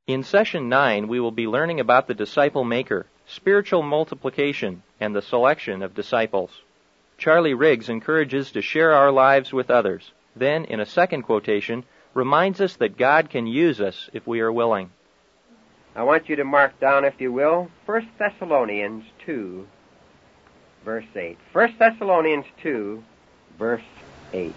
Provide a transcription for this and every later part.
In Session 9, we will be learning about the disciple maker, spiritual multiplication, and the selection of disciples. Charlie Riggs encourages to share our lives with others. Then, in a second quotation, reminds us that God can use us if we are willing. I want you to mark down, if you will, 1 Thessalonians 2, verse 8. 1 Thessalonians 2, verse 8.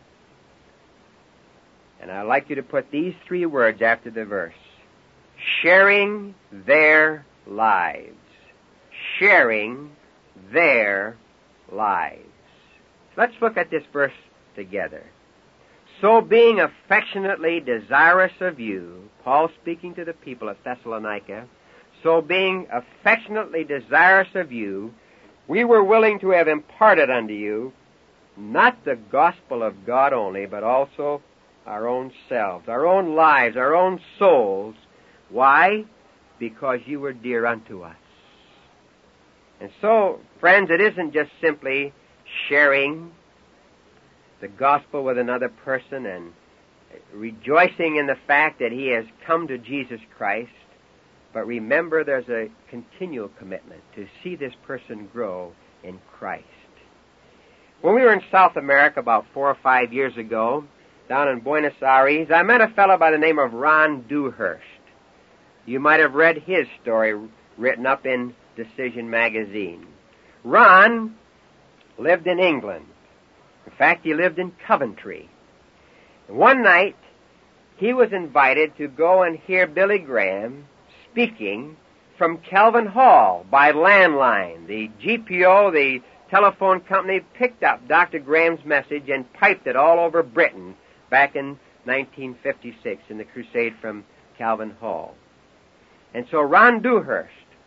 And I'd like you to put these three words after the verse. Sharing their lives. Sharing their lives. Let's look at this verse together. So being affectionately desirous of you, Paul speaking to the people of Thessalonica, so being affectionately desirous of you, we were willing to have imparted unto you not the gospel of God only, but also our own selves, our own lives, our own souls. Why? Because you were dear unto us. And so, friends, it isn't just simply sharing the gospel with another person and rejoicing in the fact that he has come to Jesus Christ, but remember there's a continual commitment to see this person grow in Christ. When we were in South America about 4 or 5 years ago, down in Buenos Aires, I met a fellow by the name of Ron Dewhurst. You might have read his story written up in Decision magazine. Ron lived in England. In fact, he lived in Coventry. One night, he was invited to go and hear Billy Graham speaking from Calvin Hall by landline. The GPO, the telephone company, picked up Dr. Graham's message and piped it all over Britain back in 1956 in the crusade from Calvin Hall. And so Ron Dewhurst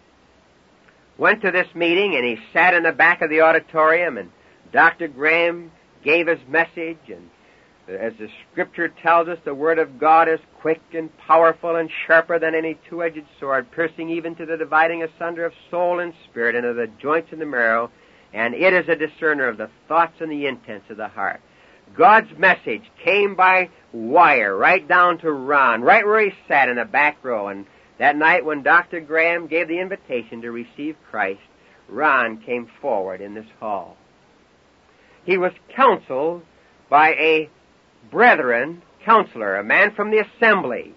went to this meeting, and he sat in the back of the auditorium, and Dr. Graham gave his message, and as the Scripture tells us, the Word of God is quick and powerful and sharper than any two-edged sword, piercing even to the dividing asunder of soul and spirit, and of the joints and the marrow, and it is a discerner of the thoughts and the intents of the heart. God's message came by wire right down to Ron, right where he sat in the back row, and that night when Dr. Graham gave the invitation to receive Christ, Ron came forward in this hall. He was counseled by a brethren counselor, a man from the assemblies.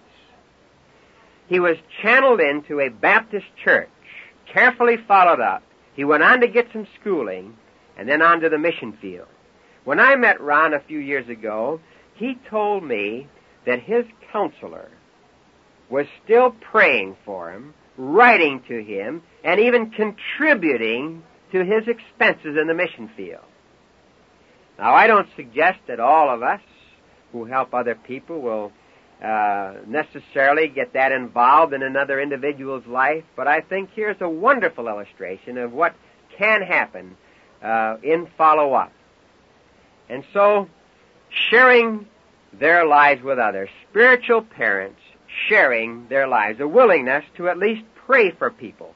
He was channeled into a Baptist church, carefully followed up. He went on to get some schooling, and then on to the mission field. When I met Ron a few years ago, he told me that his counselor was still praying for him, writing to him, and even contributing to his expenses in the mission field. Now, I don't suggest that all of us who help other people will necessarily get that involved in another individual's life, but I think here's a wonderful illustration of what can happen in follow-up. And so, sharing their lives with others, spiritual parents sharing their lives, a willingness to at least pray for people.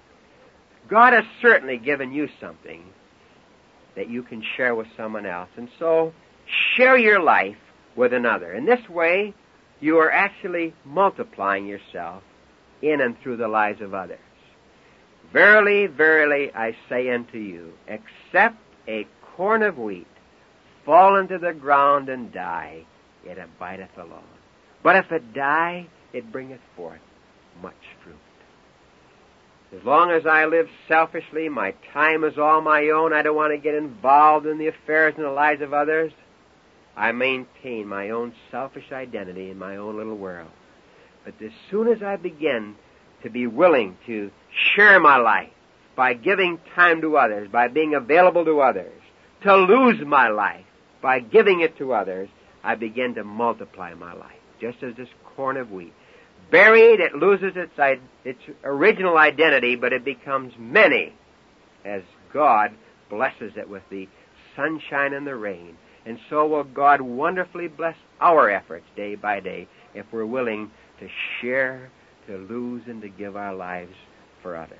God has certainly given you something that you can share with someone else. And so, share your life with another. In this way, you are actually multiplying yourself in and through the lives of others. Verily, verily, I say unto you, except a corn of wheat fall into the ground and die, it abideth alone. But if it die, it bringeth forth much fruit. As long as I live selfishly, my time is all my own, I don't want to get involved in the affairs and the lives of others, I maintain my own selfish identity in my own little world. But as soon as I begin to be willing to share my life by giving time to others, by being available to others, to lose my life by giving it to others, I begin to multiply my life, just as this corn of wheat. Buried, it loses its original identity, but it becomes many as God blesses it with the sunshine and the rain. And so will God wonderfully bless our efforts day by day if we're willing to share, to lose, and to give our lives for others.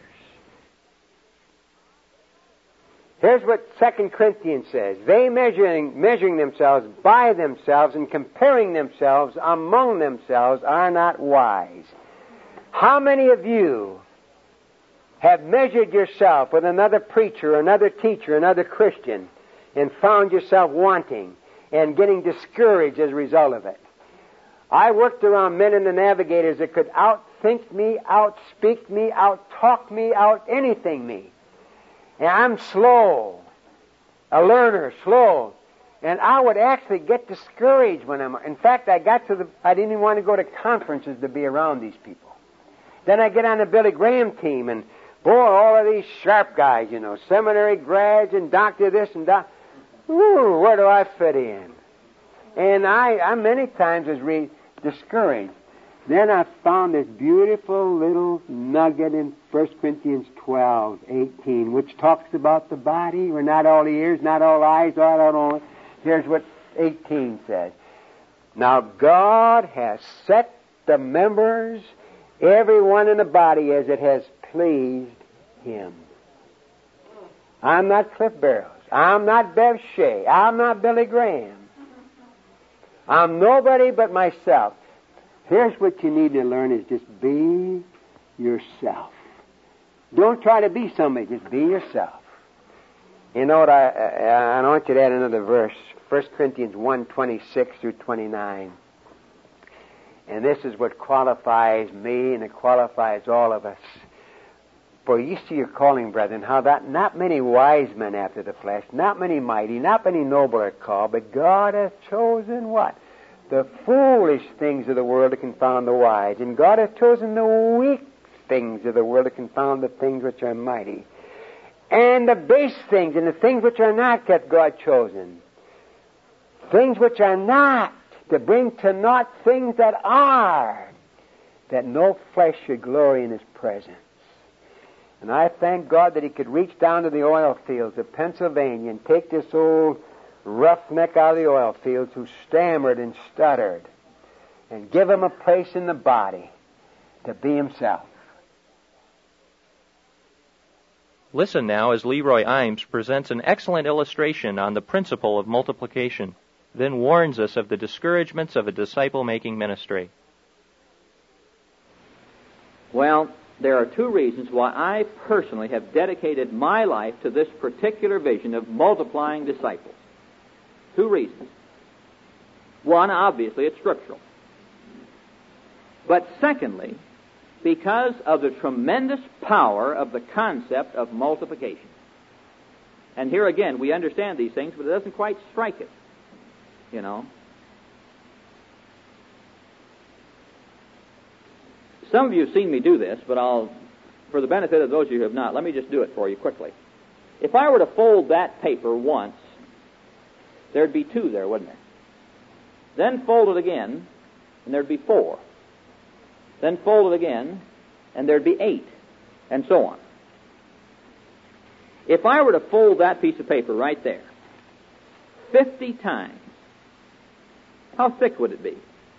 Here's what 2 Corinthians says. They measuring themselves by themselves and comparing themselves among themselves are not wise. How many of you have measured yourself with another preacher, another teacher, another Christian, and found yourself wanting and getting discouraged as a result of it? I worked around men in the Navigators that could outthink me, outspeak me, outtalk me, out anything me. And I'm slow, a learner, slow. And I would actually get discouraged when in fact, I didn't even want to go to conferences to be around these people. Then I get on the Billy Graham team, and boy, all of these sharp guys, seminary grads and doctor this and that. Ooh, where do I fit in? And I many times was discouraged. Then I found this beautiful little nugget in 1 Corinthians 12:18, which talks about the body, where not all ears, not all eyes, not all. Here's what 18 says. Now God has set the members, every one in the body, as it has pleased Him. I'm not Cliff Barrows. I'm not Bev Shea. I'm not Billy Graham. I'm nobody but myself. Here's what you need to learn is just be yourself. Don't try to be somebody. Just be yourself. You know what? I want you to add another verse. 1 Corinthians 1:26 through 29. And this is what qualifies me, and it qualifies all of us. For you see your calling, brethren, how that not many wise men after the flesh, not many mighty, not many noble are called, but God hath chosen what? The foolish things of the world to confound the wise. And God hath chosen the weak things of the world to confound the things which are mighty. And the base things and the things which are not hath God chosen. Things which are not, to bring to naught things that are, that no flesh should glory in His presence. And I thank God that He could reach down to the oil fields of Pennsylvania and take this old roughneck out of the oil fields who stammered and stuttered and give him a place in the body to be himself. Listen now as Leroy Imes presents an excellent illustration on the principle of multiplication, then warns us of the discouragements of a disciple-making ministry. Well, there are two reasons why I personally have dedicated my life to this particular vision of multiplying disciples. Two reasons. One, obviously, it's scriptural. But secondly, because of the tremendous power of the concept of multiplication. And here again, we understand these things, but it doesn't quite strike it, Some of you have seen me do this, but for the benefit of those of you who have not, let me just do it for you quickly. If I were to fold that paper once, there'd be 2 there, wouldn't there? Then fold it again, and there'd be 4. Then fold it again, and there'd be 8, and so on. If I were to fold that piece of paper right there 50 times, how thick would it be?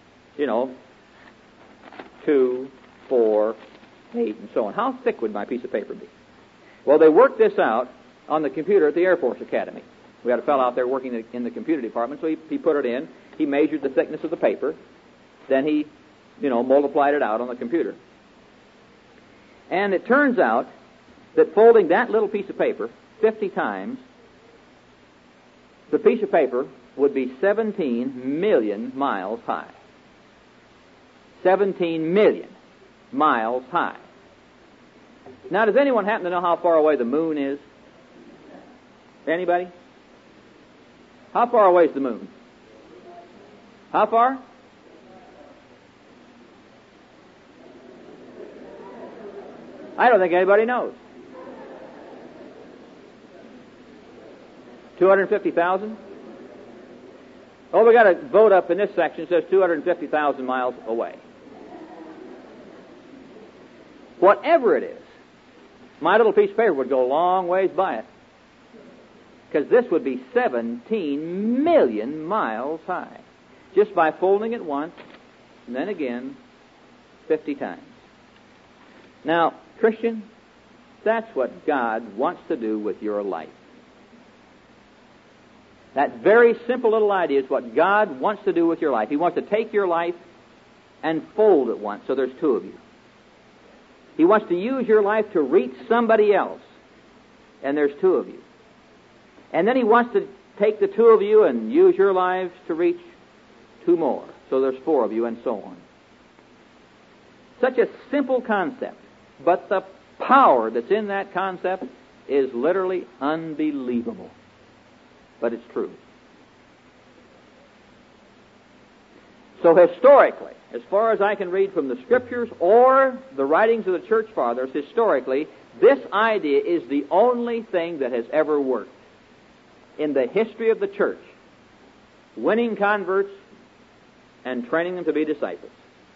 2, 4, 8, and so on. How thick would my piece of paper be? Well, they worked this out on the computer at the Air Force Academy. We had a fellow out there working in the computer department, so he put it in. He measured the thickness of the paper. Then he, multiplied it out on the computer. And it turns out that folding that little piece of paper 50 times, the piece of paper would be 17 million miles high. 17 million miles high. Now, does anyone happen to know how far away the moon is? Anybody? How far away is the moon? How far? I don't think anybody knows. 250,000? Oh, we got a vote up in this section that says 250,000 miles away. Whatever it is, my little piece of paper would go a long ways by it. Because this would be 17 million miles high. Just by folding it once, and then again, 50 times. Now, Christian, that's what God wants to do with your life. That very simple little idea is what God wants to do with your life. He wants to take your life and fold it once, so there's 2 of you. He wants to use your life to reach somebody else. And there's two of you. And then He wants to take the two of you and use your lives to reach two more. So there's four of you, and so on. Such a simple concept, but the power that's in that concept is literally unbelievable. But it's true. So historically, as far as I can read from the Scriptures or the writings of the Church Fathers, historically, this idea is the only thing that has ever worked in the history of the Church, winning converts and training them to be disciples.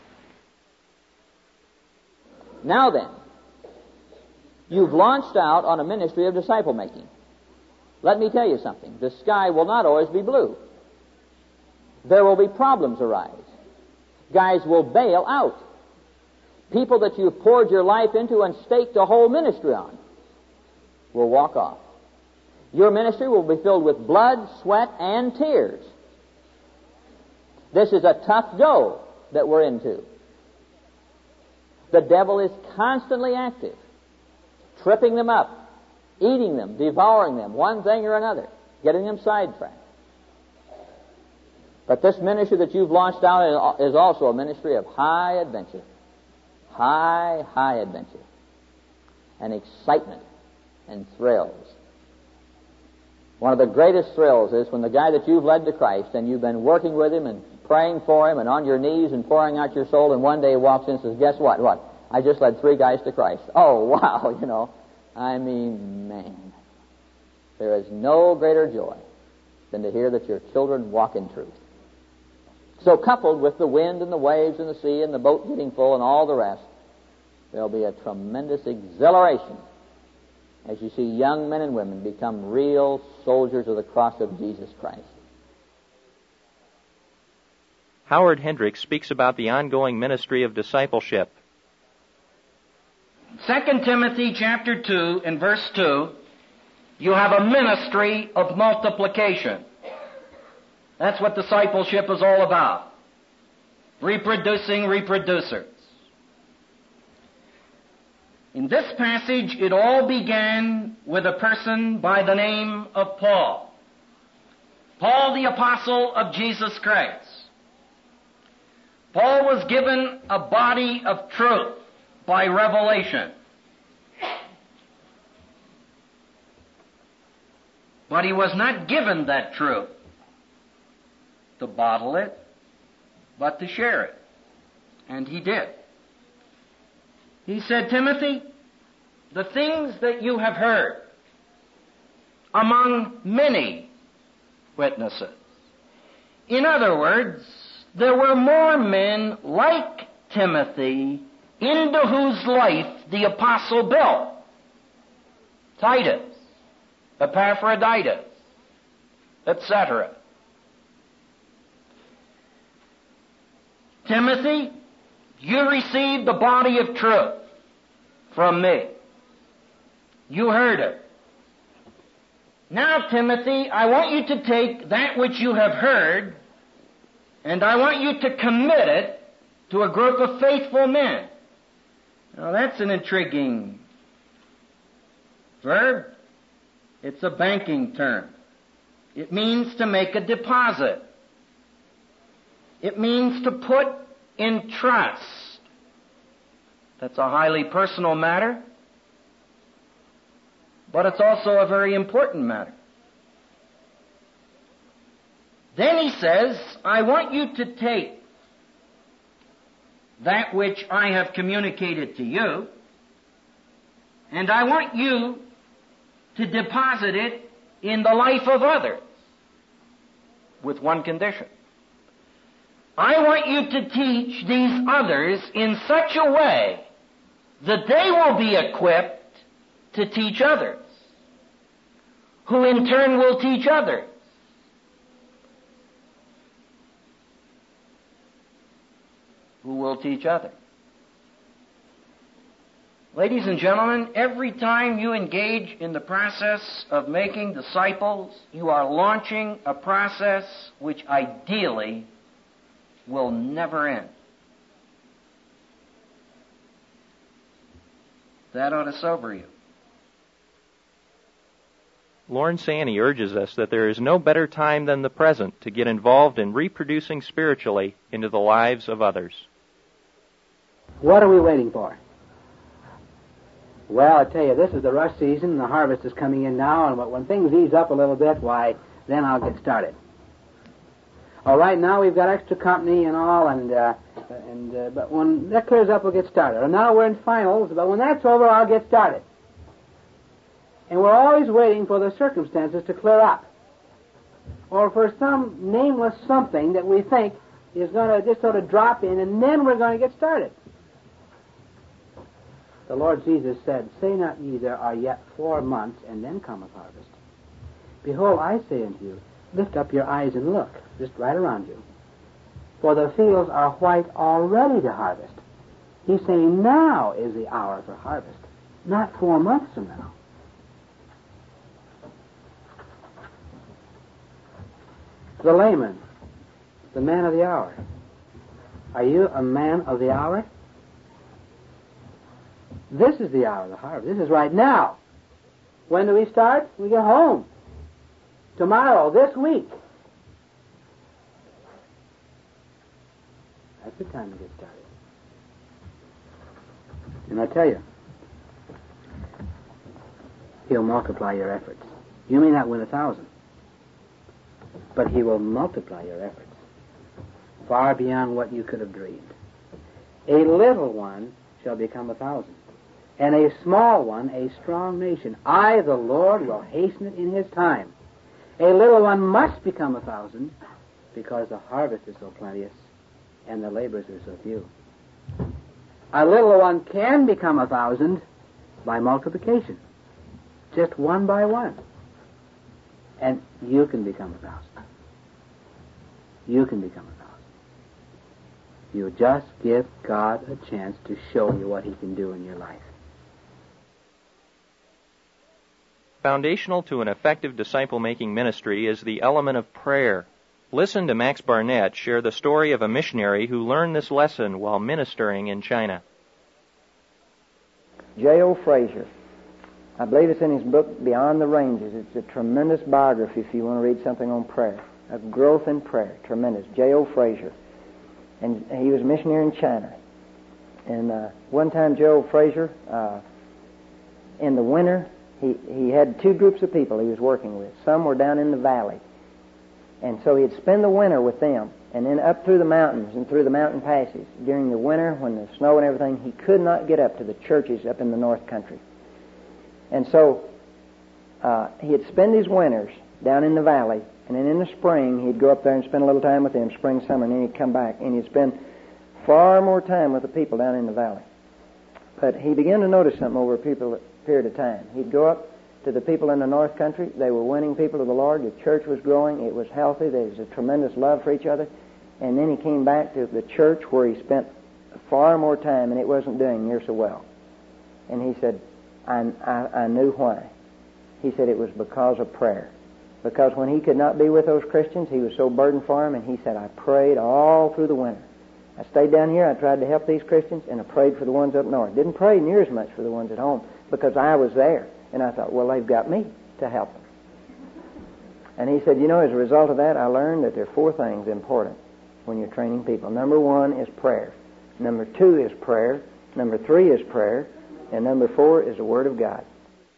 Now then, you've launched out on a ministry of disciple making. Let me tell you something. The sky will not always be blue. There will be problems arise. Guys will bail out. People that you've poured your life into and staked a whole ministry on will walk off. Your ministry will be filled with blood, sweat, and tears. This is a tough go that we're into. The devil is constantly active, tripping them up, eating them, devouring them, one thing or another, getting them sidetracked. But this ministry that you've launched out is also a ministry of high adventure. High adventure. And excitement and thrills. One of the greatest thrills is when the guy that you've led to Christ and you've been working with him and praying for him and on your knees and pouring out your soul, and one day he walks in and says, guess what? What? I just led 3 guys to Christ. Oh, wow, you know. I mean, man. There is no greater joy than to hear that your children walk in truth. So coupled with the wind and the waves and the sea and the boat getting full and all the rest, there'll be a tremendous exhilaration as you see young men and women become real soldiers of the cross of Jesus Christ. Howard Hendricks speaks about the ongoing ministry of discipleship. 2 Timothy chapter 2 and verse 2, you have a ministry of multiplication. That's what discipleship is all about. Reproducing reproducers. In this passage, it all began with a person by the name of Paul. Paul, the apostle of Jesus Christ. Paul was given a body of truth by revelation. But he was not given that truth to bottle it, but to share it. And he did. He said, Timothy, the things that you have heard among many witnesses. In other words, there were more men like Timothy into whose life the apostle built. Titus, Epaphroditus, etc. Timothy, you received the body of truth from me. You heard it. Now, Timothy, I want you to take that which you have heard, and I want you to commit it to a group of faithful men. Now, that's an intriguing verb. It's a banking term. It means to make a deposit. It means to put in trust. That's a highly personal matter, but it's also a very important matter. Then he says, I want you to take that which I have communicated to you, and I want you to deposit it in the life of others, with one condition. I want you to teach these others in such a way that they will be equipped to teach others, who in turn will teach others. Who will teach others. Ladies and gentlemen, every time you engage in the process of making disciples, you are launching a process which ideally will never end. That ought to sober you. Lorne Sanney urges us that there is no better time than the present to get involved in reproducing spiritually into the lives of others. What are we waiting for? Well, I tell you, this is the rush season, and the harvest is coming in now, and when things ease up a little bit, why, then I'll get started. All right, now we've got extra company and all, but when that clears up, we'll get started. And now we're in finals, but when that's over, I'll get started. And we're always waiting for the circumstances to clear up, or for some nameless something that we think is going to just sort of drop in, and then we're going to get started. The Lord Jesus said, "Say not ye, there are yet 4 months, and then cometh harvest. Behold, I say unto you, lift up your eyes and look," just right around you, "for the fields are white already to harvest." He's saying now is the hour for harvest, not 4 months from now. The layman, the man of the hour. Are you a man of the hour? This is the hour of the harvest. This is right now. When do we start? We get home. Tomorrow, this week. That's the time to get started. And I tell you, He'll multiply your efforts. You may not win 1,000, but He will multiply your efforts far beyond what you could have dreamed. A little one shall become 1,000, and a small one a strong nation. I, the Lord, will hasten it in His time. A little one must become 1,000 because the harvest is so plenteous and the laborers are so few. A little one can become 1,000 by multiplication, just one by one. And you can become 1,000. You can become 1,000. You just give God a chance to show you what He can do in your life. Foundational to an effective disciple-making ministry is the element of prayer. Listen to Max Barnett share the story of a missionary who learned this lesson while ministering in China. J.O. Frazier. I believe it's in his book, Beyond the Ranges. It's a tremendous biography if you want to read something on prayer. A growth in prayer. Tremendous. J.O. Frazier. And he was a missionary in China. And one time J.O. Frazier, in the winter, he had 2 groups of people he was working with. Some were down in the valley. And so he'd spend the winter with them. And then up through the mountains and through the mountain passes. During the winter, when the snow and everything, he could not get up to the churches up in the North Country. And so he'd spend his winters down in the valley. And then in the spring, he'd go up there and spend a little time with them, spring, summer, and then he'd come back. And he'd spend far more time with the people down in the valley. But he began to notice something over a period of time. He'd go up to the people in the North Country. They were winning people to the Lord. The church was growing. It was healthy. There was a tremendous love for each other. And then he came back to the church where he spent far more time, and it wasn't doing near so well. And he said, I knew why. He said it was because of prayer. Because when he could not be with those Christians, he was so burdened for them, and he said, I prayed all through the winter. I stayed down here, I tried to help these Christians, and I prayed for the ones up north. Didn't pray near as much for the ones at home, because I was there. And I thought, well, they've got me to help them. And he said, as a result of that, I learned that there are 4 things important when you're training people. Number 1 is prayer. Number 2 is prayer. Number 3 is prayer. And number 4 is the Word of God.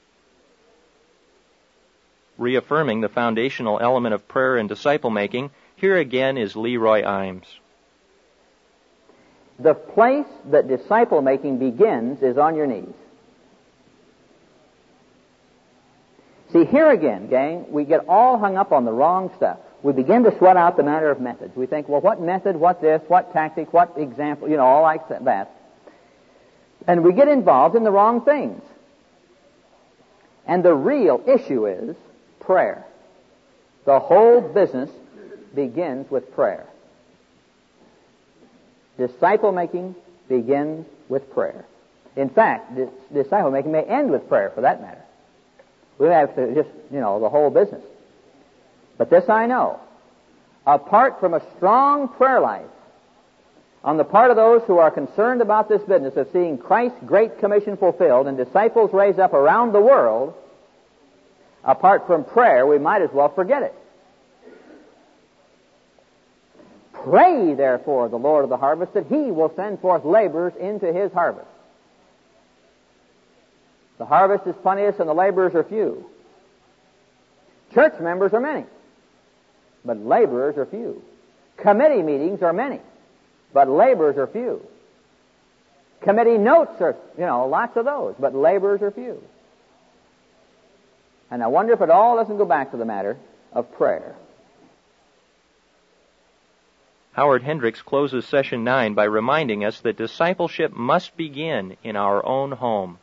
Reaffirming the foundational element of prayer in disciple-making, here again is Leroy Imes. The place that disciple-making begins is on your knees. See, here again, gang, we get all hung up on the wrong stuff. We begin to sweat out the matter of methods. We think, well, what method, what this, what tactic, what example, all like that. And we get involved in the wrong things. And the real issue is prayer. The whole business begins with prayer. Disciple-making begins with prayer. In fact, disciple-making may end with prayer, for that matter. We have to just, the whole business. But this I know. Apart from a strong prayer life, on the part of those who are concerned about this business of seeing Christ's great commission fulfilled and disciples raised up around the world, apart from prayer, we might as well forget it. Pray, therefore, the Lord of the harvest, that He will send forth laborers into His harvest. The harvest is plenteous and the laborers are few. Church members are many, but laborers are few. Committee meetings are many, but laborers are few. Committee notes are, lots of those, but laborers are few. And I wonder if it all doesn't go back to the matter of prayer. Howard Hendricks closes Session 9 by reminding us that discipleship must begin in our own home.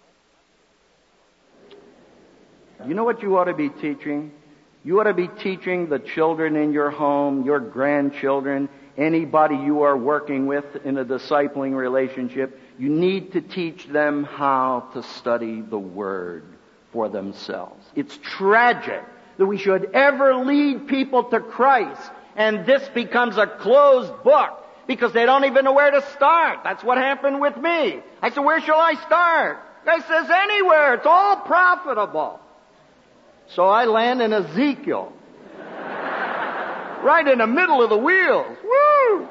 You know what you ought to be teaching? You ought to be teaching the children in your home, your grandchildren, anybody you are working with in a discipling relationship. You need to teach them how to study the Word for themselves. It's tragic that we should ever lead people to Christ and this becomes a closed book because they don't even know where to start. That's what happened with me. I said, where shall I start? The guy says, anywhere. It's all profitable. So I land in Ezekiel. Right in the middle of the wheels. Woo!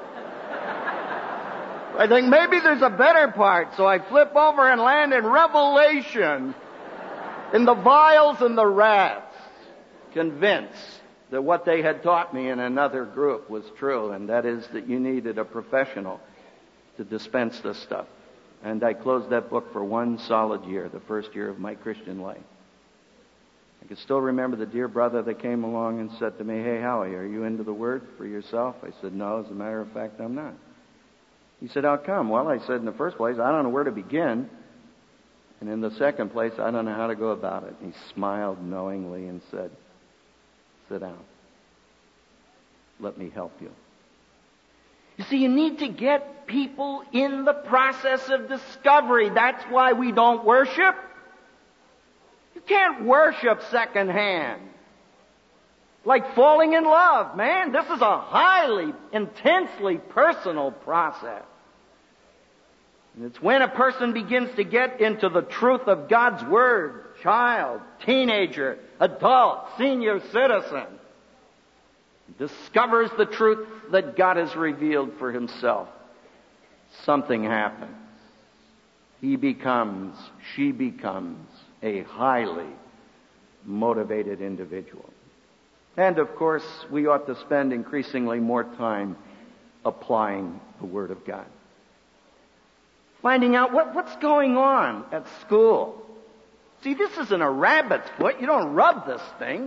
I think maybe there's a better part, so I flip over and land in Revelation. In the vials and the rats. Convinced that what they had taught me in another group was true, and that is that you needed a professional to dispense this stuff. And I closed that book for 1 solid year, the first year of my Christian life. I can still remember the dear brother that came along and said to me, hey, Howie, are you into the Word for yourself? I said, no, as a matter of fact, I'm not. He said, how come? Well, I said, in the first place, I don't know where to begin. And in the second place, I don't know how to go about it. And he smiled knowingly and said, sit down. Let me help you. You see, you need to get people in the process of discovery. That's why we don't worship. You can't worship secondhand. Like falling in love, man. This is a highly, intensely personal process. And it's when a person begins to get into the truth of God's Word, child, teenager, adult, senior citizen, discovers the truth that God has revealed for Himself, something happens. She becomes a highly motivated individual. And of course, we ought to spend increasingly more time applying the Word of God. Finding out what's going on at school. See, this isn't a rabbit's foot. You don't rub this thing.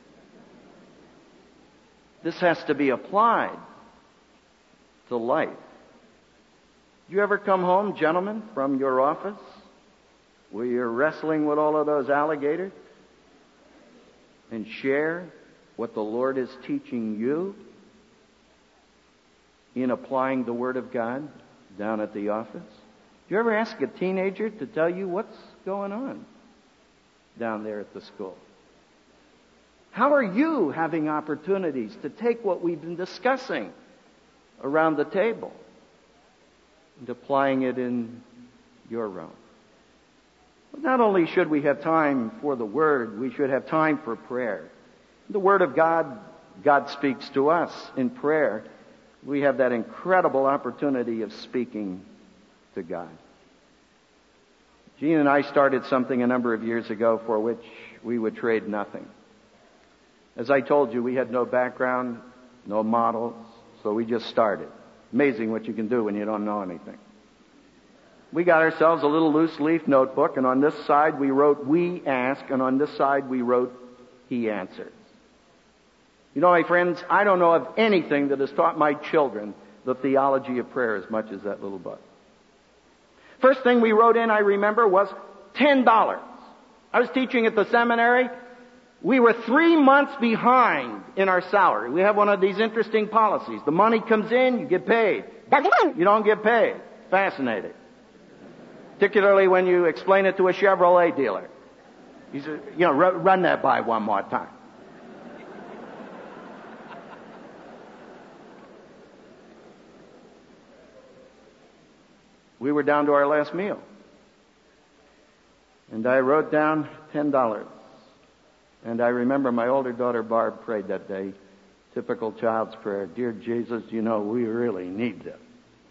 This has to be applied to life. Do you ever come home, gentlemen, from your office where you're wrestling with all of those alligators and share what the Lord is teaching you in applying the Word of God down at the office? Do you ever ask a teenager to tell you what's going on down there at the school? How are you having opportunities to take what we've been discussing around the table and applying it in your realm? But not only should we have time for the Word, we should have time for prayer. The Word of God, God speaks to us in prayer. We have that incredible opportunity of speaking to God. Gene and I started something a number of years ago for which we would trade nothing. As I told you, we had no background, no models, so we just started. Amazing what you can do when you don't know anything. We got ourselves a little loose leaf notebook, and on this side we wrote, "We ask," and on this side we wrote, "He answers." You know, my friends, I don't know of anything that has taught my children the theology of prayer as much as that little book. First thing we wrote in, I remember, was $10. I was teaching at the seminary. We were 3 months behind in our salary. We have one of these interesting policies. The money comes in, you get paid. You don't get paid. Fascinating. Particularly when you explain it to a Chevrolet dealer. He says, run that by one more time. We were down to our last meal. And I wrote down $10. And I remember my older daughter Barb prayed that day, typical child's prayer, "Dear Jesus, you know we really need this."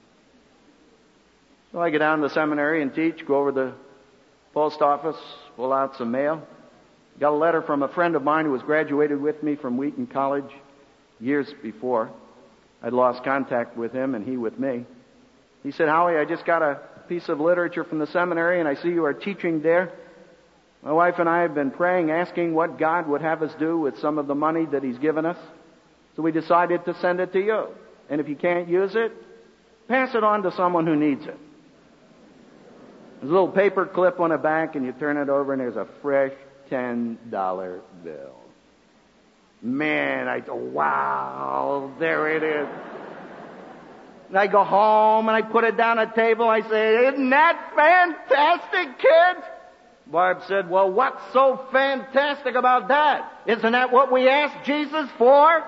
So I go down to the seminary and teach, go over to the post office, pull out some mail. Got a letter from a friend of mine who was graduated with me from Wheaton College years before. I'd lost contact with him and he with me. He said, "Howie, I just got a piece of literature from the seminary and I see you are teaching there. My wife and I have been praying, asking what God would have us do with some of the money that He's given us. So we decided to send it to you. And if you can't use it, pass it on to someone who needs it." There's a little paper clip on the back and you turn it over and there's a fresh $10 bill. Man, I go, wow, there it is. And I go home and I put it down on the table. I say, "Isn't that fantastic, kids?" Barb said, "Well, what's so fantastic about that? Isn't that what we asked Jesus for?"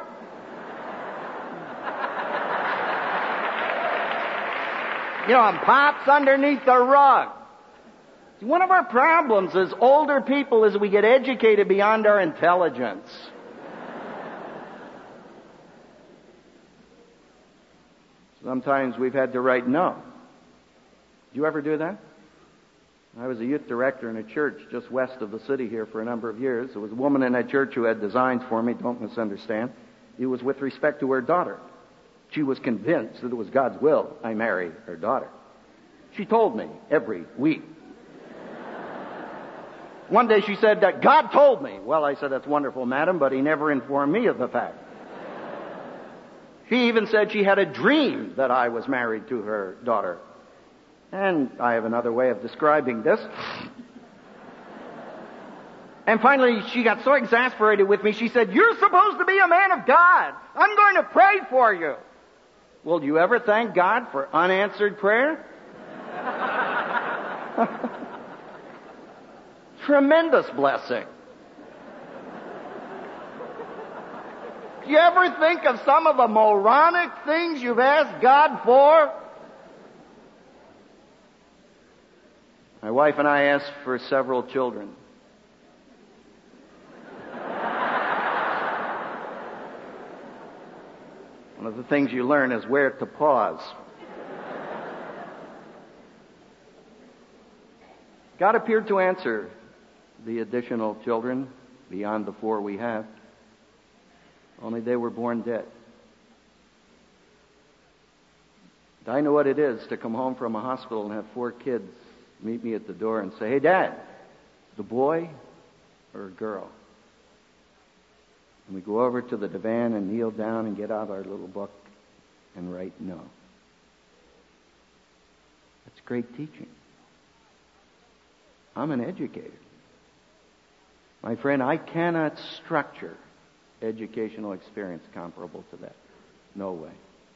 You know, and Pop's underneath the rug. See, one of our problems as older people is we get educated beyond our intelligence. Sometimes we've had to write no. Did you ever do that? I was a youth director in a church just west of the city here for a number of years. There was a woman in that church who had designs for me, don't misunderstand. It was with respect to her daughter. She was convinced that it was God's will I marry her daughter. She told me every week. One day she said that God told me. Well, I said, "That's wonderful, madam, but He never informed me of the fact." She even said she had a dream that I was married to her daughter. And I have another way of describing this. And finally, she got so exasperated with me, she said, "You're supposed to be a man of God. I'm going to pray for you." Well, do you ever thank God for unanswered prayer? Tremendous blessing. Do you ever think of some of the moronic things you've asked God for? My wife and I asked for several children. One of the things you learn is where to pause. God appeared to answer the additional children beyond the 4 we have. Only they were born dead. I know what it is to come home from a hospital and have 4 kids meet me at the door and say, "Hey, Dad, the boy or a girl?" And we go over to the divan and kneel down and get out our little book and write no. That's great teaching. I'm an educator. My friend, I cannot structure educational experience comparable to that. No way.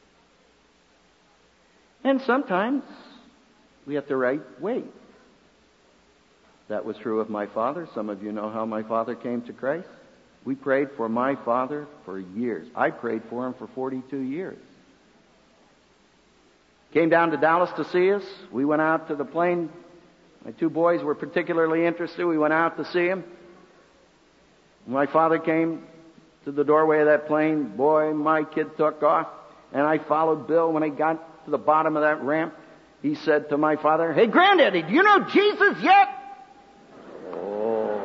And sometimes we have to wait. That was true of my father. Some of you know how my father came to Christ. We prayed for my father for years. I prayed for him for 42 years. Came down to Dallas to see us. We went out to the plane. My 2 boys were particularly interested. We went out to see him. My father came to the doorway of that plane. Boy, my kid took off. And I followed Bill. When I got to the bottom of that ramp, he said to my father, "Hey, Granddaddy, do you know Jesus yet?" Oh.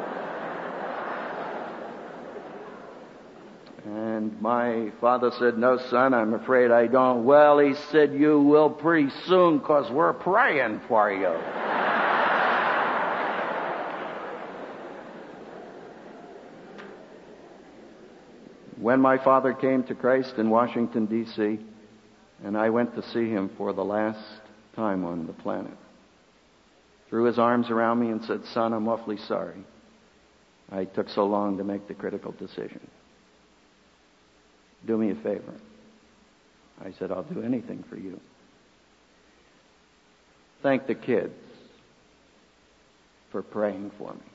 And my father said, "No, son, I'm afraid I don't." "Well," he said, "you will pretty soon, 'cause we're praying for you." When my father came to Christ in Washington, D.C., and I went to see him for the last time on the planet, threw his arms around me and said, "Son, I'm awfully sorry I took so long to make the critical decision. Do me a favor." I said, "I'll do anything for you." Thank the kids for praying for me.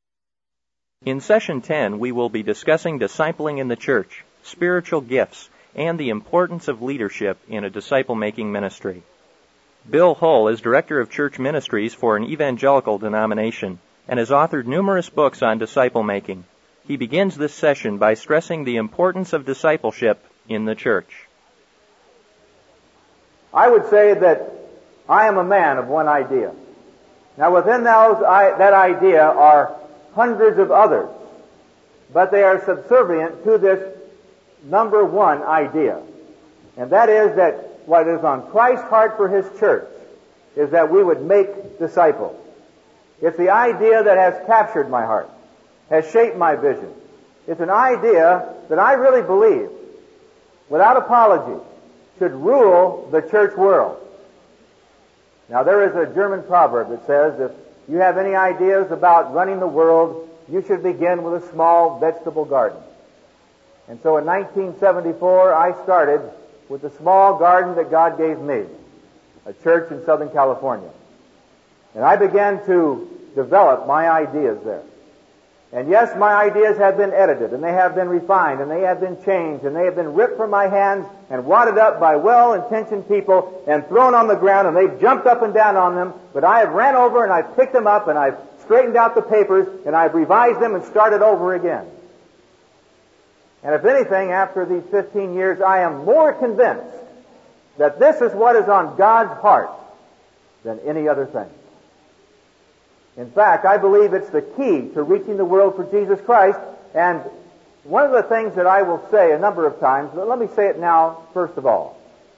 In Session 10, we will be discussing discipling in the church, spiritual gifts, and the importance of leadership in a disciple-making ministry. Bill Hull is Director of Church Ministries for an evangelical denomination and has authored numerous books on disciple-making. He begins this session by stressing the importance of discipleship in the church. I would say that I am a man of one idea. Now within that idea are hundreds of others, but they are subservient to this number one idea. And that is that what is on Christ's heart for His church is that we would make disciples. It's the idea that has captured my heart, has shaped my vision. It's an idea that I really believe, without apology, should rule the church world. Now there is a German proverb that says if you have any ideas about running the world, you should begin with a small vegetable garden. And so in 1974 I started with the small garden that God gave me, a church in Southern California. And I began to develop my ideas there. And yes, my ideas have been edited, and they have been refined, and they have been changed, and they have been ripped from my hands and wadded up by well-intentioned people and thrown on the ground, and they've jumped up and down on them. But I have ran over and I've picked them up and I've straightened out the papers and I've revised them and started over again. And if anything, after these 15 years, I am more convinced that this is what is on God's heart than any other thing. In fact, I believe it's the key to reaching the world for Jesus Christ. And one of the things that I will say a number of times, but let me say it now first of all,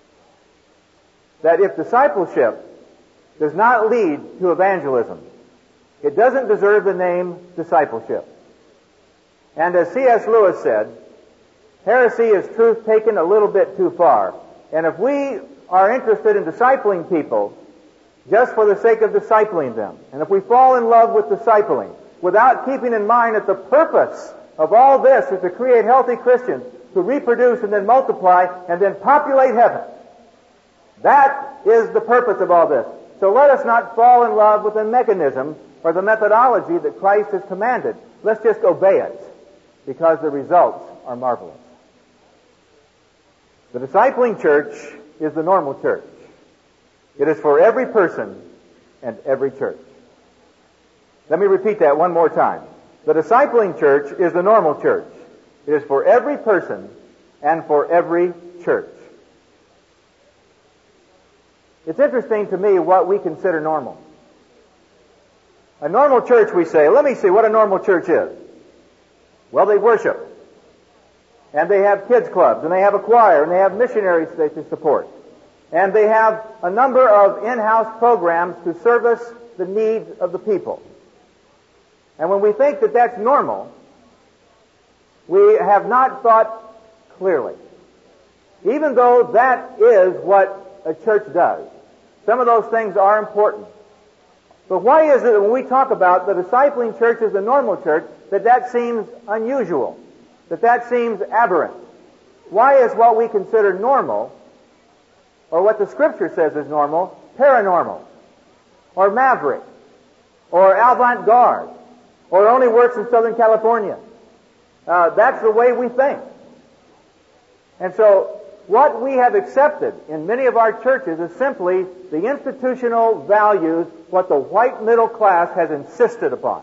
that if discipleship does not lead to evangelism, it doesn't deserve the name discipleship. And as C.S. Lewis said, heresy is truth taken a little bit too far. And if we are interested in discipling people just for the sake of discipling them, and if we fall in love with discipling without keeping in mind that the purpose of all this is to create healthy Christians who reproduce and then multiply and then populate heaven, that is the purpose of all this. So let us not fall in love with the mechanism or the methodology that Christ has commanded. Let's just obey it, because the results are marvelous. The discipling church is the normal church. It is for every person and every church. Let me repeat that one more time. The discipling church is the normal church. It is for every person and for every church. It's interesting to me what we consider normal. A normal church, we say, let me see what a normal church is. Well, they worship. And they have kids clubs, and they have a choir, and they have missionaries to support. And they have a number of in-house programs to service the needs of the people. And when we think that that's normal, we have not thought clearly. Even though that is what a church does. Some of those things are important. But why is it that when we talk about the discipling church as the normal church, that seems unusual? That seems aberrant? Why is what we consider normal, or what the Scripture says is normal, paranormal, or maverick, or avant-garde, or only works in Southern California? That's the way we think. And so, what we have accepted in many of our churches is simply the institutional values, what the white middle class has insisted upon.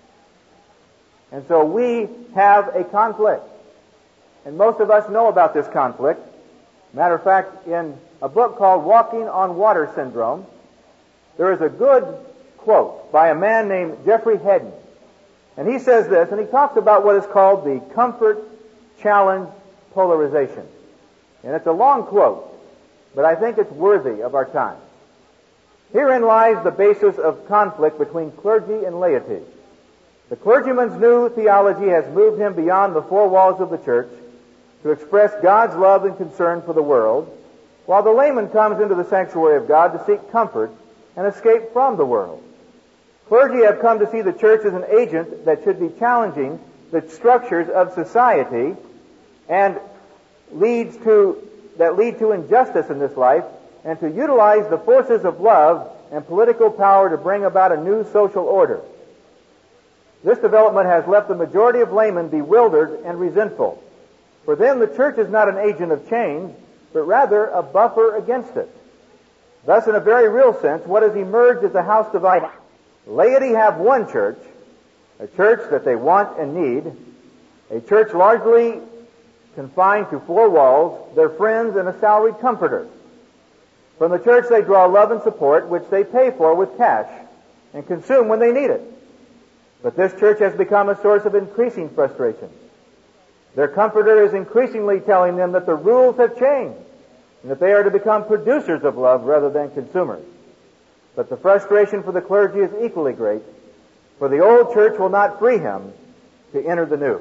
And so we have a conflict. And most of us know about this conflict. Matter of fact, in a book called Walking on Water Syndrome, there is a good quote by a man named Jeffrey Hedden. And he says this, and he talks about what is called the comfort-challenge polarization. And it's a long quote, but I think it's worthy of our time. Herein lies the basis of conflict between clergy and laity. The clergyman's new theology has moved him beyond the four walls of the church to express God's love and concern for the world, while the layman comes into the sanctuary of God to seek comfort and escape from the world. Clergy have come to see the church as an agent that should be challenging the structures of society and lead to injustice in this life, and to utilize the forces of love and political power to bring about a new social order. This development has left the majority of laymen bewildered and resentful. For them, the church is not an agent of change, but rather a buffer against it. Thus, in a very real sense, what has emerged is a house divided. Laity have one church, a church that they want and need, a church largely confined to four walls, their friends, and a salaried comforter. From the church they draw love and support, which they pay for with cash and consume when they need it. But this church has become a source of increasing frustration. Their comforter is increasingly telling them that the rules have changed and that they are to become producers of love rather than consumers. But the frustration for the clergy is equally great, for the old church will not free him to enter the new.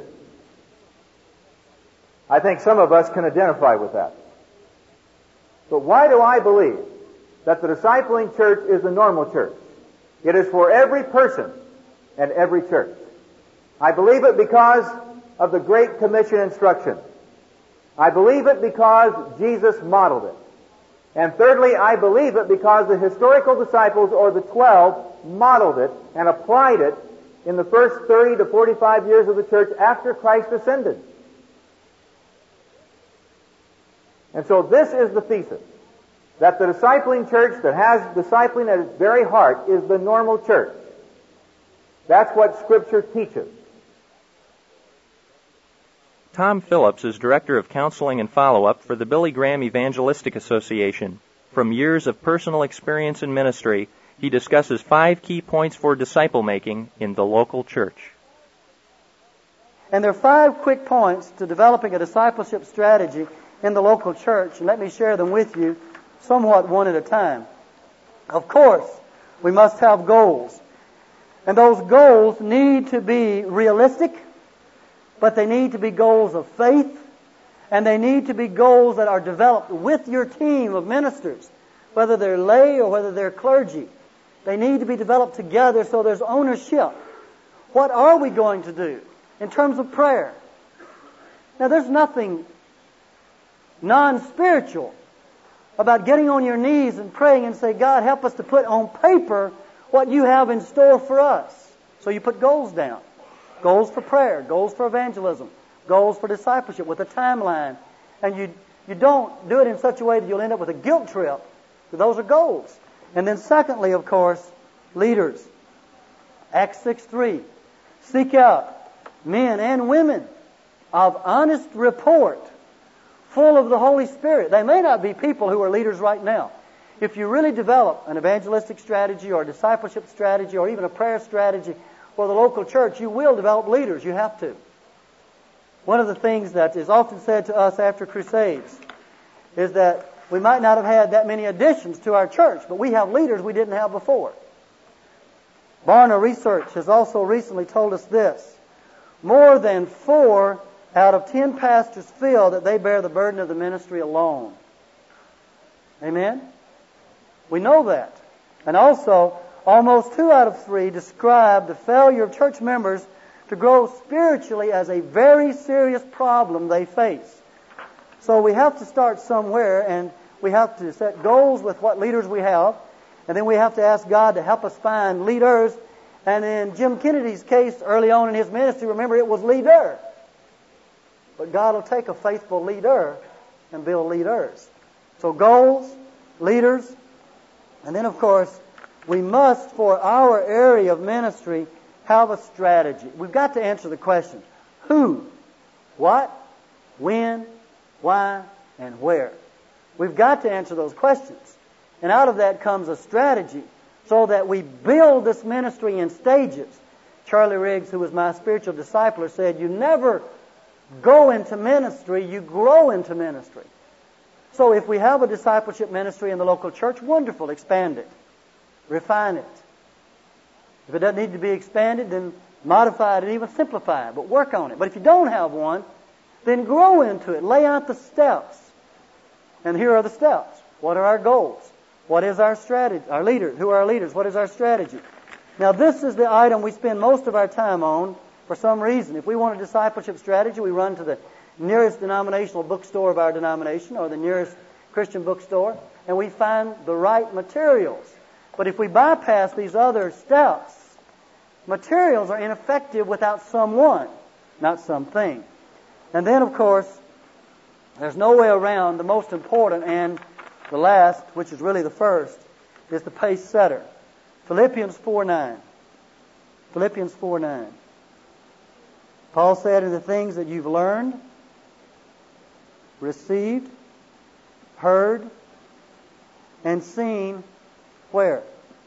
I think some of us can identify with that. But why do I believe that the discipling church is the normal church? It is for every person and every church. I believe it because of the Great Commission instruction. I believe it because Jesus modeled it. And thirdly, I believe it because the historical disciples, or the 12, modeled it and applied it in the first 30 to 45 years of the church after Christ ascended. And so this is the thesis, that the discipling church that has discipling at its very heart is the normal church. That's what Scripture teaches. Tom Phillips is Director of Counseling and Follow-Up for the Billy Graham Evangelistic Association. From years of personal experience in ministry, he discusses 5 key points for disciple-making in the local church. And there are 5 quick points to developing a discipleship strategy in the local church, and let me share them with you somewhat one at a time. Of course, we must have goals. And those goals need to be realistic, but they need to be goals of faith, and they need to be goals that are developed with your team of ministers, whether they're lay or whether they're clergy. They need to be developed together so there's ownership. What are we going to do in terms of prayer? Now, there's nothing non-spiritual about getting on your knees and praying and say, God, help us to put on paper what you have in store for us. So you put goals down. Goals for prayer, goals for evangelism, goals for discipleship with a timeline. And you don't do it in such a way that you'll end up with a guilt trip. So those are goals. And then secondly, of course, leaders. Acts 6:3. Seek out men and women of honest report, full of the Holy Spirit. They may not be people who are leaders right now. If you really develop an evangelistic strategy or a discipleship strategy or even a prayer strategy for the local church, you will develop leaders. You have to. One of the things that is often said to us after crusades is that we might not have had that many additions to our church, but we have leaders we didn't have before. Barna Research has also recently told us this. More than 4 out of 10 pastors feel that they bear the burden of the ministry alone. Amen? We know that. And also, almost 2 out of 3 describe the failure of church members to grow spiritually as a very serious problem they face. So we have to start somewhere, and we have to set goals with what leaders we have, and then we have to ask God to help us find leaders. And in Jim Kennedy's case, early on in his ministry, remember, it was leader. But God will take a faithful leader and build leaders. So goals, leaders, and then, of course, we must, for our area of ministry, have a strategy. We've got to answer the question, who, what, when, why, and where. We've got to answer those questions. And out of that comes a strategy so that we build this ministry in stages. Charlie Riggs, who was my spiritual discipler, said, you never go into ministry, you grow into ministry. So if we have a discipleship ministry in the local church, wonderful, expand it. Refine it. If it doesn't need to be expanded, then modify it and even simplify it, but work on it. But if you don't have one, then grow into it. Lay out the steps. And here are the steps. What are our goals? What is our strategy? Our leaders. Who are our leaders? What is our strategy? Now, this is the item we spend most of our time on for some reason. If we want a discipleship strategy, we run to the nearest denominational bookstore of our denomination or the nearest Christian bookstore, and we find the right materials. But if we bypass these other steps, materials are ineffective without someone, not something. And then, of course, There's no way around. The most important and the last, which is really the first, is the pace setter. Philippians 4:9. Philippians 4:9. Paul said, in the things that you've learned, received, heard, and seen, where?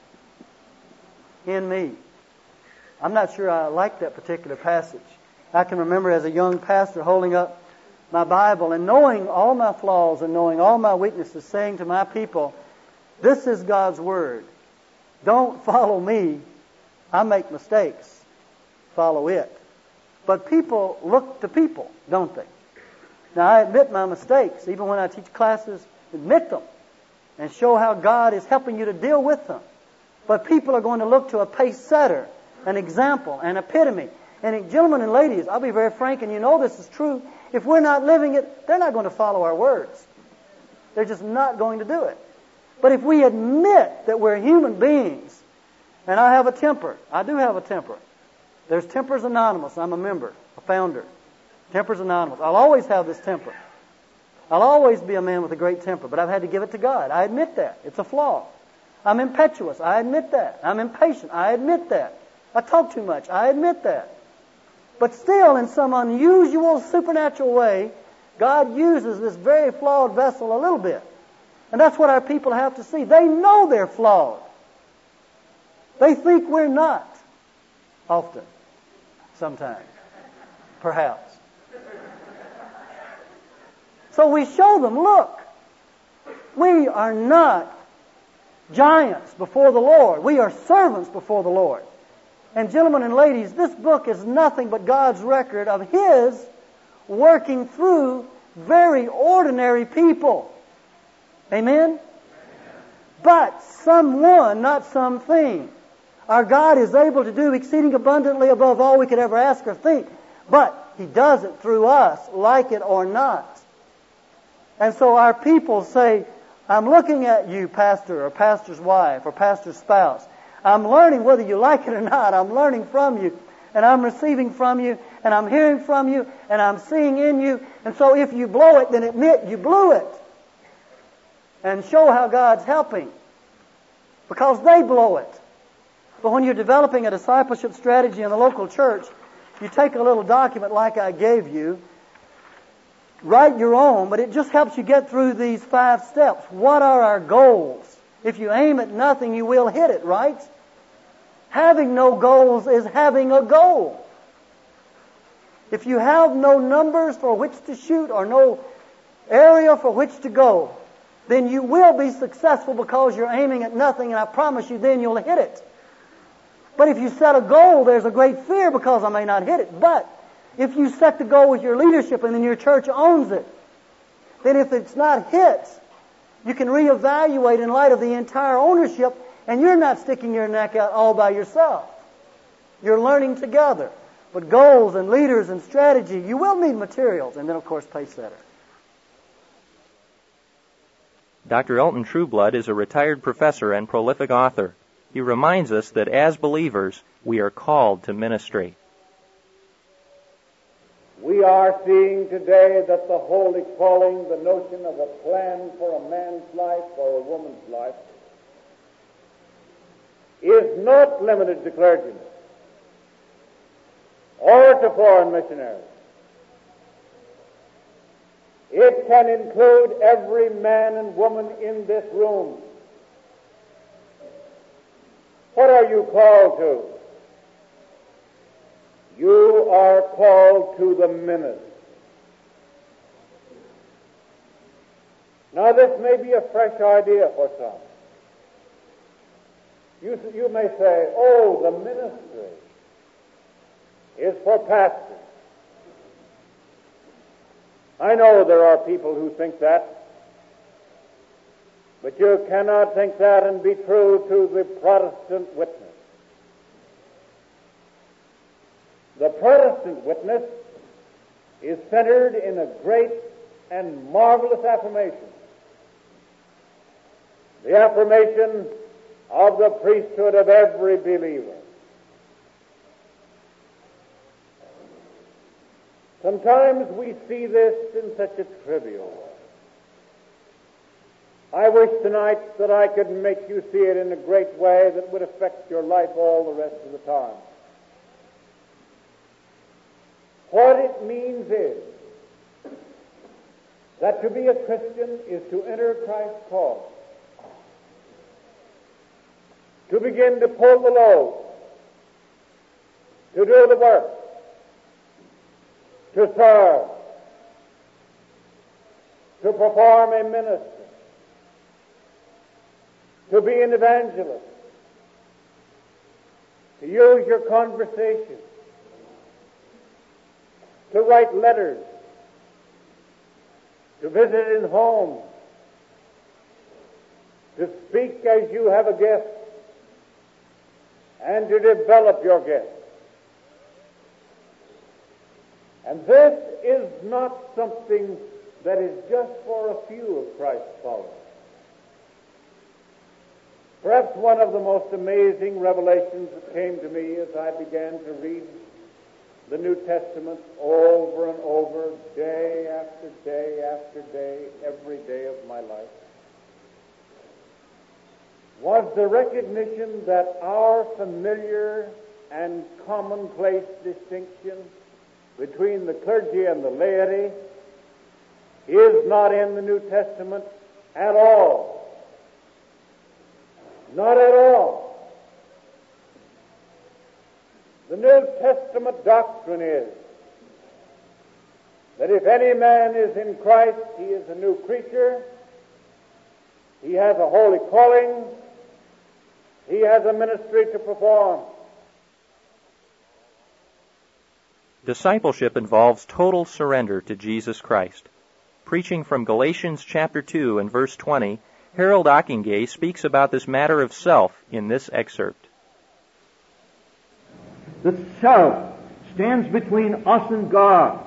In me. I'm not sure I like that particular passage. I can remember as a young pastor holding up my Bible and knowing all my flaws and knowing all my weaknesses, saying to my people, this is God's Word. Don't follow me. I make mistakes. Follow it. But people look to people, don't they? Now, I admit my mistakes. Even when I teach classes, admit them and show how God is helping you to deal with them. But people are going to look to a pace setter, an example, an epitome. And gentlemen and ladies, I'll be very frank, and you know this is true. If we're not living it, they're not going to follow our words. They're just not going to do it. But if we admit that we're human beings, and I have a temper, I do have a temper. There's Tempers Anonymous. I'm a member, a founder. Tempers Anonymous. I'll always have this temper. I'll always be a man with a great temper, but I've had to give it to God. I admit that. It's a flaw. I'm impetuous. I admit that. I'm impatient. I admit that. I talk too much. I admit that. But still, in some unusual supernatural way, God uses this very flawed vessel a little bit. And that's what our people have to see. They know they're flawed. They think we're not. Often. Sometimes. Perhaps. So we show them, look, we are not giants before the Lord. We are servants before the Lord. And gentlemen and ladies, this book is nothing but God's record of His working through very ordinary people. Amen? But someone, not something. Our God is able to do exceeding abundantly above all we could ever ask or think. But He does it through us, like it or not. And so our people say, I'm looking at you, pastor, or pastor's wife, or pastor's spouse. I'm learning whether you like it or not. I'm learning from you, and I'm receiving from you, and I'm hearing from you, and I'm seeing in you. And so if you blow it, then admit you blew it. And show how God's helping. Because they blow it. But when you're developing a discipleship strategy in the local church, you take a little document like I gave you, write your own, but it just helps you get through these 5 steps. What are our goals? If you aim at nothing, you will hit it, right? Having no goals is having a goal. If you have no numbers for which to shoot or no area for which to go, then you will be successful because you're aiming at nothing, and I promise you then you'll hit it. But if you set a goal, there's a great fear because I may not hit it. But if you set the goal with your leadership and then your church owns it, then if it's not hit, you can reevaluate in light of the entire ownership, and you're not sticking your neck out all by yourself. You're learning together. But goals and leaders and strategy, you will need materials, and then of course pace setter. Dr. Elton Trueblood is a retired professor and prolific author. He reminds us that as believers, we are called to ministry. We are seeing today that the holy calling, the notion of a plan for a man's life or a woman's life, is not limited to clergymen or to foreign missionaries. It can include every man and woman in this room. What are you called to? You are called to the ministry. Now this may be a fresh idea for some. You may say, oh, the ministry is for pastors. I know there are people who think that, but you cannot think that and be true to the Protestant witness. The Protestant witness is centered in a great and marvelous affirmation. The affirmation of the priesthood of every believer. To Sometimes we see this in such a trivial way. I wish tonight that I could make you see it in a great way that would affect your life all the rest of the time. What it means is that to be a Christian is to enter Christ's cause, to begin to pull the load, to do the work, to serve, to perform a ministry, to be an evangelist, to use your conversation, to write letters, to visit in homes, to speak as you have a gift, and to develop your gift. And this is not something that is just for a few of Christ's followers. Perhaps one of the most amazing revelations that came to me as I began to read the New Testament over and over, day after day after day, every day of my life, was the recognition that our familiar and commonplace distinction between the clergy and the laity is not in the New Testament at all. Not at all. The New Testament doctrine is that if any man is in Christ, he is a new creature, he has a holy calling, he has a ministry to perform. Discipleship involves total surrender to Jesus Christ. Preaching from Galatians chapter 2 and verse 20, Harold Ockenga speaks about this matter of self in this excerpt. The self stands between us and God.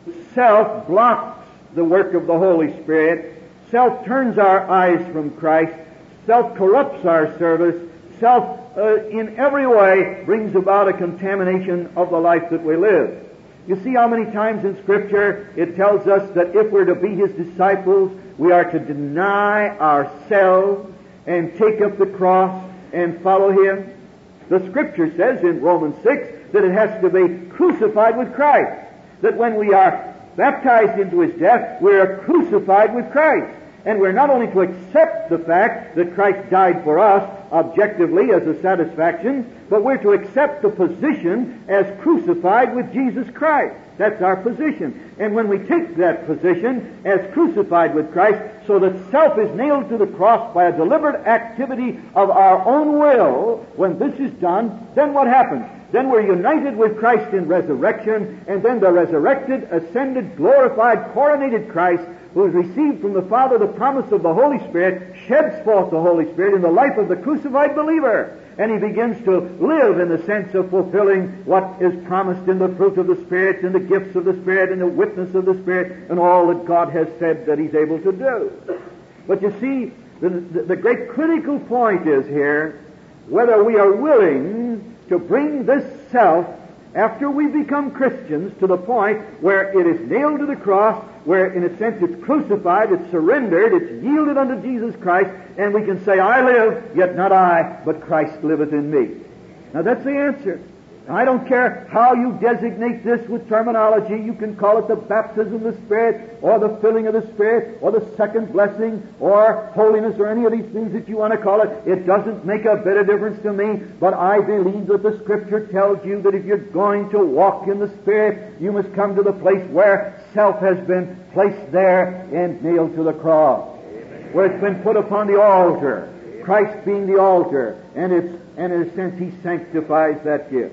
Self blocks the work of the Holy Spirit. Self turns our eyes from Christ. Self corrupts our service. Self, in every way, brings about a contamination of the life that we live. You see how many times in Scripture it tells us that if we're to be His disciples, we are to deny ourselves and take up the cross and follow Him. The Scripture says in Romans 6 that it has to be crucified with Christ. That when we are baptized into His death, we are crucified with Christ. And we're not only to accept the fact that Christ died for us objectively as a satisfaction, but we're to accept the position as crucified with Jesus Christ. That's our position. And when we take that position as crucified with Christ, so that self is nailed to the cross by a deliberate activity of our own will, when this is done, then what happens? Then we're united with Christ in resurrection, and then the resurrected, ascended, glorified, coronated Christ, who has received from the Father the promise of the Holy Spirit, sheds forth the Holy Spirit in the life of the crucified believer. And he begins to live in the sense of fulfilling what is promised in the fruit of the Spirit, and the gifts of the Spirit, and the witness of the Spirit, and all that God has said that He's able to do. But you see, the great critical point is here, whether we are willing to bring this self, after we become Christians, to the point where it is nailed to the cross, where in a sense it's crucified, it's surrendered, it's yielded unto Jesus Christ, and we can say, I live, yet not I, but Christ liveth in me. Now that's the answer. I don't care how you designate this with terminology. You can call it the baptism of the Spirit, or the filling of the Spirit, or the second blessing, or holiness, or any of these things that you want to call it. It doesn't make a bit of difference to me, but I believe that the Scripture tells you that if you're going to walk in the Spirit, you must come to the place where self has been placed there and nailed to the cross, where it's been put upon the altar, Christ being the altar, and in a sense He sanctifies that gift.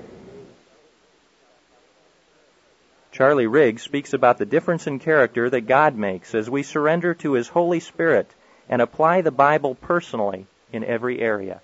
Charlie Riggs speaks about the difference in character that God makes as we surrender to His Holy Spirit and apply the Bible personally in every area.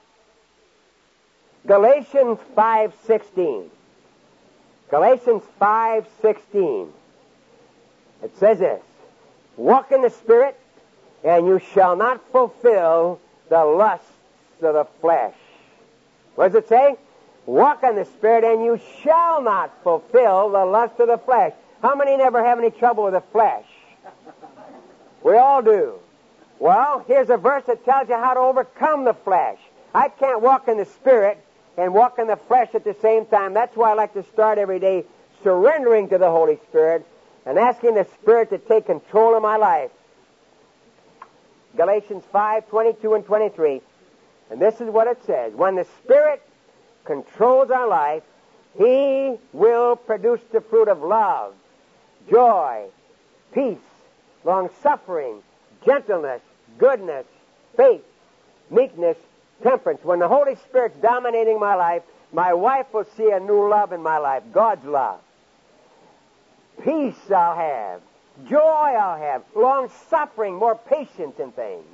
Galatians 5:16. Galatians 5:16. It says this, walk in the Spirit, and you shall not fulfill the lusts of the flesh. What does it say? Walk in the Spirit, and you shall not fulfill the lust of the flesh. How many never have any trouble with the flesh? We all do. Well, here's a verse that tells you how to overcome the flesh. I can't walk in the Spirit and walk in the flesh at the same time. That's why I like to start every day surrendering to the Holy Spirit and asking the Spirit to take control of my life. Galatians 5:22 and 23. And this is what it says. When the Spirit controls our life, He will produce the fruit of love, joy, peace, long-suffering, gentleness, goodness, faith, meekness, temperance. When the Holy Spirit's dominating my life, my wife will see a new love in my life, God's love. Peace I'll have. Joy I'll have. Long-suffering, more patience in things.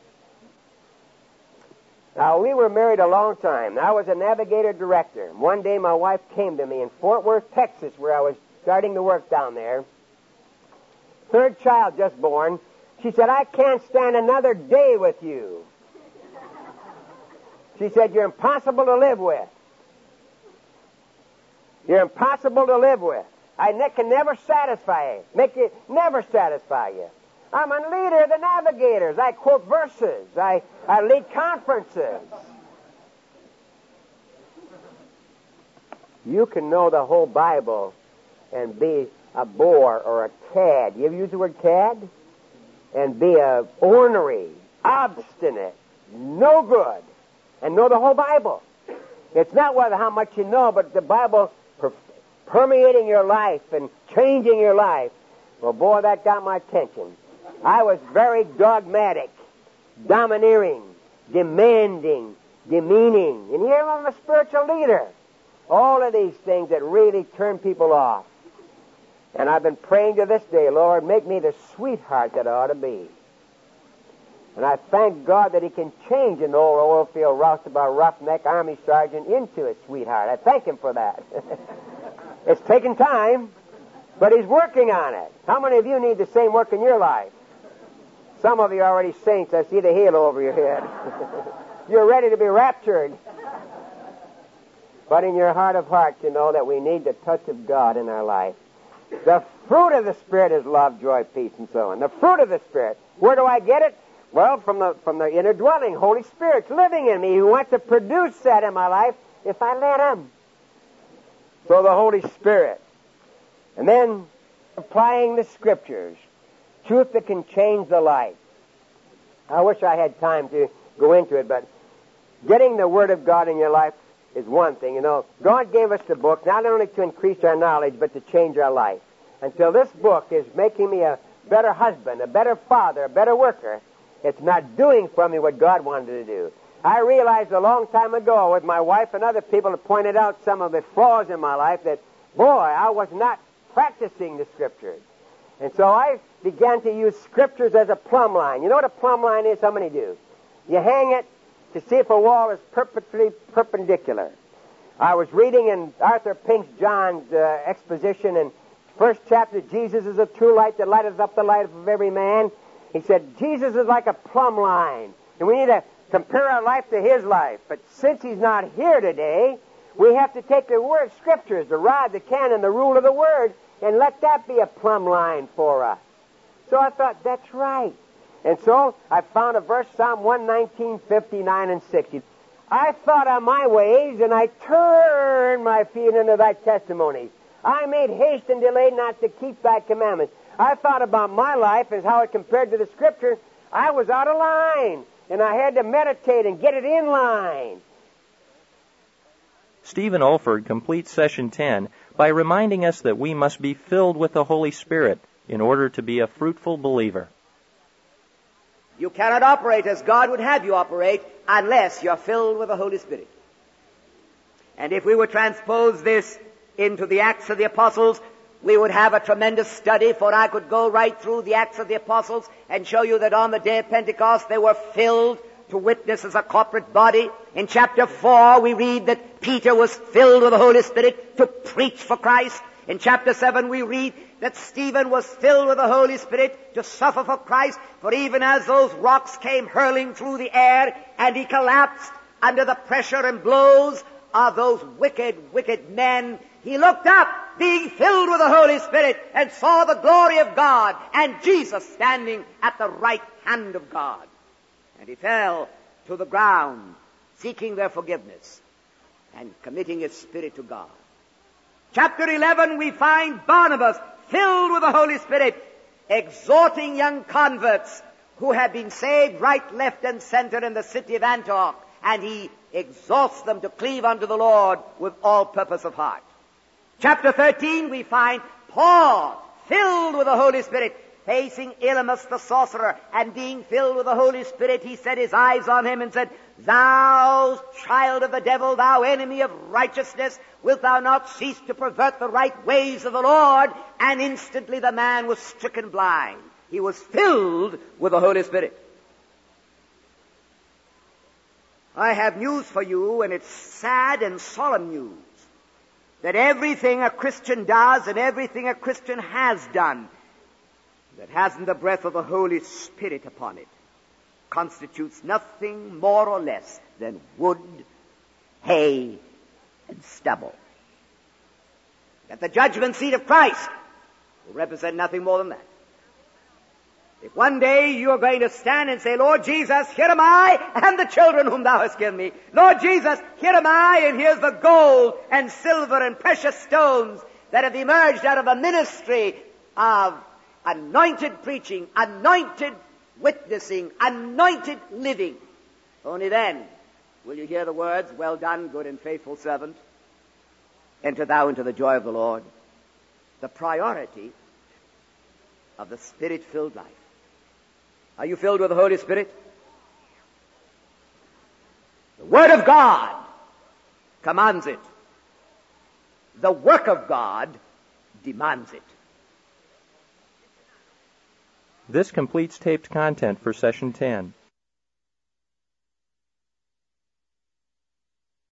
Now, we were married a long time. I was a navigator director. One day my wife came to me in Fort Worth, Texas, where I was starting to work down there. Third child just born. She said, I can't stand another day with you. She said, you're impossible to live with. You're impossible to live with. I can never satisfy you. Never satisfy you. I'm a leader of the navigators. I quote verses. I lead conferences. You can know the whole Bible and be a bore or a cad. You ever use the word cad? And be a ornery, obstinate, no good, and know the whole Bible. It's not whether how much you know, but the Bible permeating your life and changing your life. Well, boy, that got my attention. I was very dogmatic, domineering, demanding, demeaning. And here I'm a spiritual leader. All of these things that really turn people off. And I've been praying to this day, Lord, make me the sweetheart that I ought to be. And I thank God that He can change an old oil field roustabout roughneck army sergeant into a sweetheart. I thank Him for that. It's taken time, but He's working on it. How many of you need the same work in your life? Some of you are already saints. I see the halo over your head. You're ready to be raptured. But in your heart of hearts, you know that we need the touch of God in our life. The fruit of the Spirit is love, joy, peace, and so on. The fruit of the Spirit. Where do I get it? Well, from the inner dwelling. Holy Spirit's living in me. He wants to produce that in my life if I let Him. So the Holy Spirit. And then applying the Scriptures. Truth that can change the life. I wish I had time to go into it, but getting the Word of God in your life is one thing. You know, God gave us the book not only to increase our knowledge, but to change our life. Until this book is making me a better husband, a better father, a better worker, it's not doing for me what God wanted to do. I realized a long time ago with my wife and other people that pointed out some of the flaws in my life that, boy, I was not practicing the Scriptures. And so I began to use Scriptures as a plumb line. You know what a plumb line is? How many do? You hang it to see if a wall is perfectly perpendicular. I was reading in Arthur Pink's John's exposition in first chapter, Jesus is a true light that lighteth up the life of every man. He said, Jesus is like a plumb line. And we need to compare our life to His life. But since He's not here today, we have to take the Word, Scriptures, the rod, the canon, the rule of the Word, and let that be a plumb line for us. So I thought, that's right. And so I found a verse, Psalm 119, 59 and 60. I thought on my ways, and I turned my feet into Thy testimonies. I made haste and delayed not to keep Thy commandments. I thought about my life as how it compared to the Scripture. I was out of line, and I had to meditate and get it in line. Stephen Olford completes Session 10 by reminding us that we must be filled with the Holy Spirit in order to be a fruitful believer. You cannot operate as God would have you operate unless you're filled with the Holy Spirit. And if we would transpose this into the Acts of the Apostles, we would have a tremendous study, for I could go right through the Acts of the Apostles and show you that on the day of Pentecost they were filled to witness as a corporate body. In chapter 4 we read that Peter was filled with the Holy Spirit to preach for Christ. In chapter 7 we read that Stephen was filled with the Holy Spirit to suffer for Christ. For even as those rocks came hurling through the air and he collapsed under the pressure and blows of those wicked, wicked men, he looked up, being filled with the Holy Spirit, and saw the glory of God and Jesus standing at the right hand of God. And he fell to the ground, seeking their forgiveness and committing his spirit to God. Chapter 11, we find Barnabas filled with the Holy Spirit, exhorting young converts who had been saved right, left, and center in the city of Antioch, and he exhorts them to cleave unto the Lord with all purpose of heart. Chapter 13, we find Paul filled with the Holy Spirit, facing Elymas the sorcerer, and being filled with the Holy Spirit, he set his eyes on him and said, "Thou child of the devil, thou enemy of righteousness, wilt thou not cease to pervert the right ways of the Lord?" And instantly the man was stricken blind. He was filled with the Holy Spirit. I have news for you, and it's sad and solemn news, that everything a Christian does and everything a Christian has done that hasn't the breath of the Holy Spirit upon it constitutes nothing more or less than wood, hay, and stubble. That the judgment seat of Christ will represent nothing more than that. If one day you are going to stand and say, "Lord Jesus, here am I and the children whom thou hast given me. Lord Jesus, here am I, and here's the gold and silver and precious stones that have emerged out of a ministry of anointed preaching, anointed witnessing, anointed living." Only then will you hear the words, "Well done, good and faithful servant. Enter thou into the joy of the Lord." The priority of the Spirit-filled life. Are you filled with the Holy Spirit? The Word of God commands it. The work of God demands it. This completes taped content for Session 10.